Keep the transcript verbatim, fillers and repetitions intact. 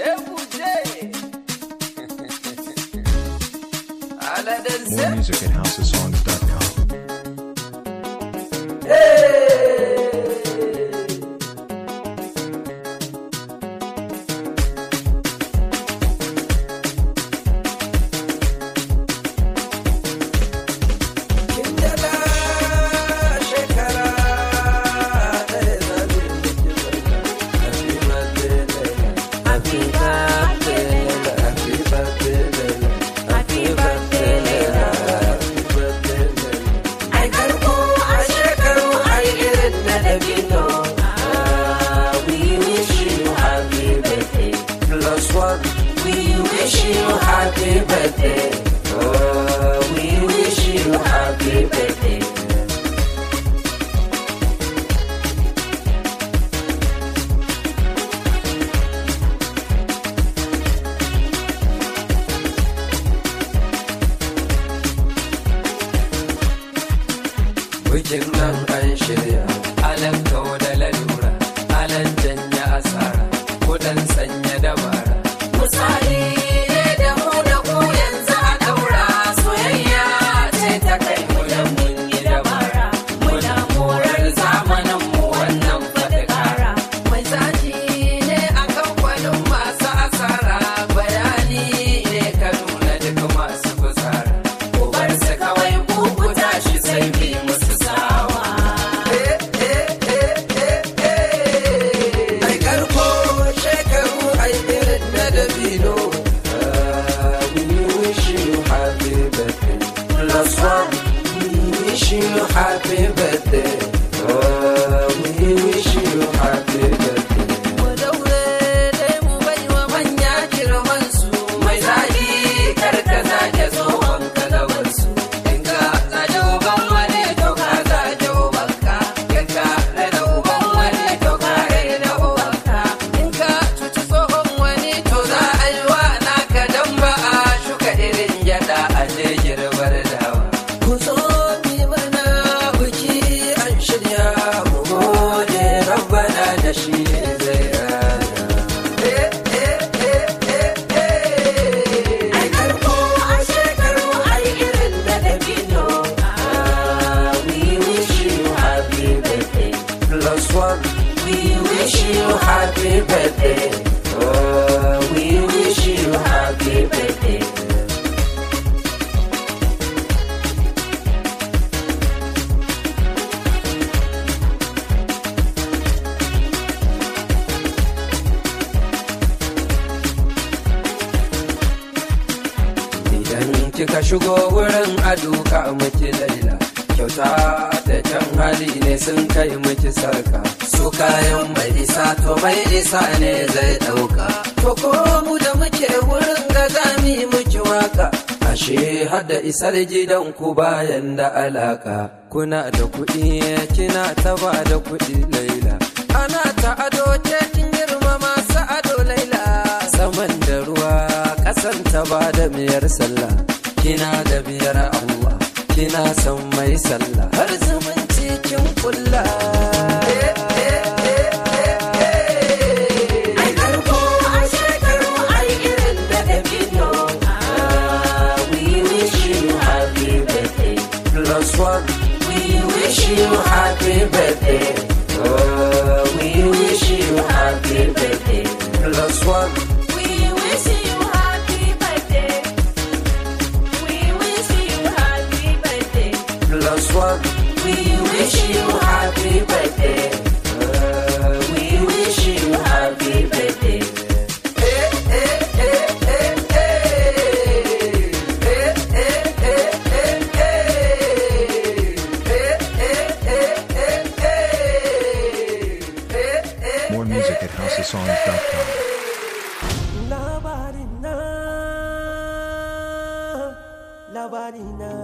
More music at house of songs dot com. We wish you happy birthday. Oh, we wish you happy birthday. Bikin nan an shirya, alan kawo da lalura, alan janya asara, kudan sanya dabara. Misali ne da mu da ku yanzu a daura, soyayya ce ta kai mu da mun yi dabara. Muna morar zamanin mu wannan faɗi ƙara. Mai zaji ne a kamfanin masu asara, bayani ne ka nuna duk masu fusara. Ku bar su kawai ku ku tashi sai bi musu sawa. Ai karko shekaru ai irin na dabino. We wish you happy birthday. Plus one, we wish you happy birthday. Oh, we wish you happy birthday. Mu daure dai mu bai wa manya girman su. Mai zagi karka zage tsohon kalabar su. In ka zage uban wani to ka zage ubanka. In ka rena uban wani to ka rena ubanka. In ka cuci tsohon wani to za a yi wa naka dan ba a shuka irin gyada a je girbar dawa. Ku zo mi mana biki an shirya mu gode rabbana da shi ne zai rana. Ai karko a shekaru ai irin da dabino. We wish you happy birthday. Plus one, we wish you happy birthday. Oh, we wish you happy birthday. Idan kika shigo wurin aduka miki laila, kyauta da can hali ne sun kai miki sarka. Su kayan mai isa to mai isa ne zai dauka. To ko mu da muke wurin ga zami miki waka. Ashe hada isar gidan ku bayan da alaka. Kuna da kuɗi kina ta ba da kuɗi laila. Ana ta ado ce kin girma masu ado laila. Saman da ruwa ƙasan ta ba da miyar sallah. Kina da biyar Allah, kina son mai sallah. Har zumunci kin kulla. Ai karko a shekaru ai irin da dabino. We wish you happy birthday. Plus one, we wish you happy birthday. Oh, we wish you happy birthday. Plus one, we wish you happy birthday. We wish you happy birthday. Plus one, we wish you happy birthday. Uh, we wish you happy birthday. Eh, eh, eh, eh, eh. Eh, eh, eh, eh, eh. Eh, eh, eh, eh, eh. More music at house of songs dot com. Labarina, labarina.